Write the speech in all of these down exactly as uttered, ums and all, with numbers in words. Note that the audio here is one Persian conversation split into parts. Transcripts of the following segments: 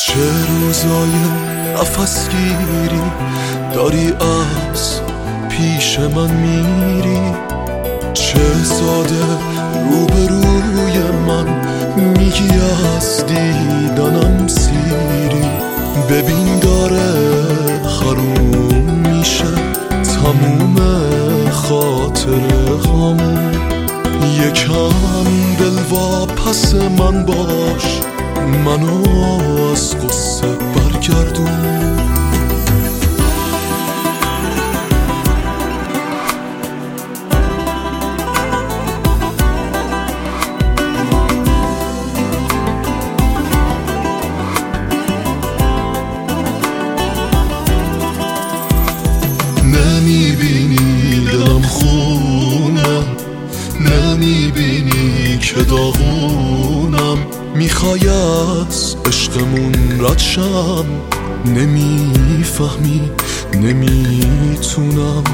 چه روزای نفس گیری داری از پیش من میری، چه ساده روبروی من میگی از دیدنم سیری. ببین داره خروم میشه تموم خاطره هامون، یکم دل واپس من باش، منو از قصه برگردون. نمیبینی دلم خونه، نمیبینی که داغونم، میخوای از عشقمون رد شم، نمیفهمی نمیتونم.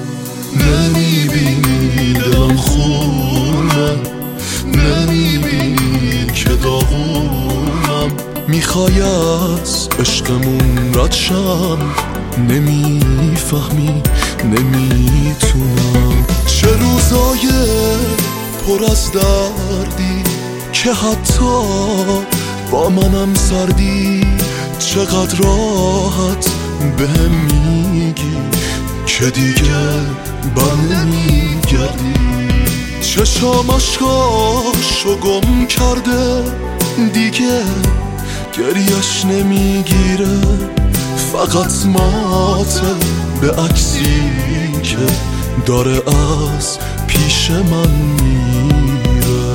نمیبینی دلم خونه، نمیبینی که داغونم، میخوای از عشقمون رد شم، نمیفهمی نمیتونم. چه روزای پر از دردی که حتی با منم سردی، چقدر راحت بهم میگی که دیگه بر نمیگردی. چشام اشکاشو گم کرده دیگه گریش نمیگیره، فقط ماته به عکسی که داره از پیش من میره.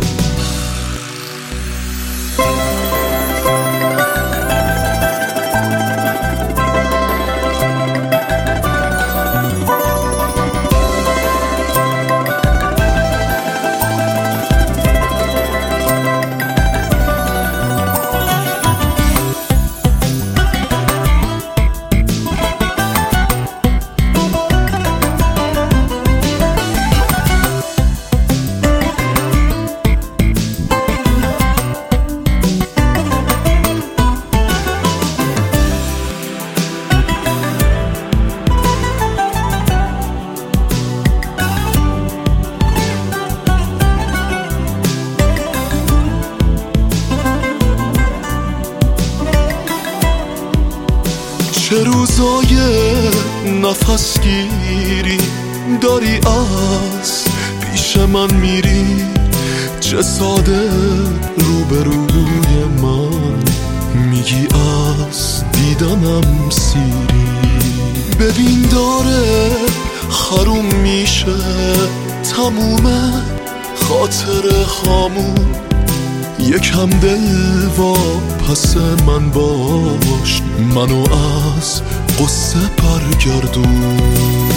چه روزای نفس گیری داری از پیش من میری، چه ساده روبروی من میگی از دیدنم سیری. ببین داره خروم میشه تموم خاطره هامون، یکم دل واپس من باش، منو از قصه برگردون.